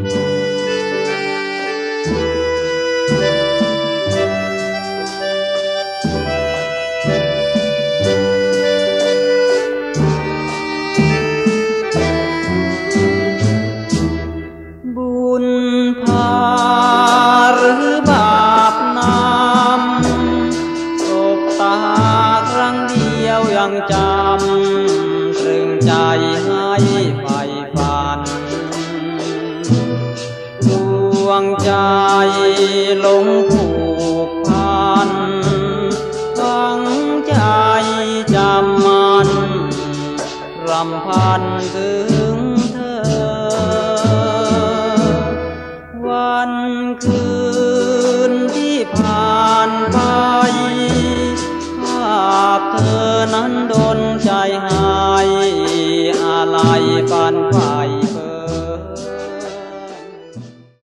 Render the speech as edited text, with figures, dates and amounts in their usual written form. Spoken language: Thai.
บุญพาหรือบาปนำสบตาครั้งเดียวยังจำตรึงใจให้ใฝ่ฝันดวงใจหลง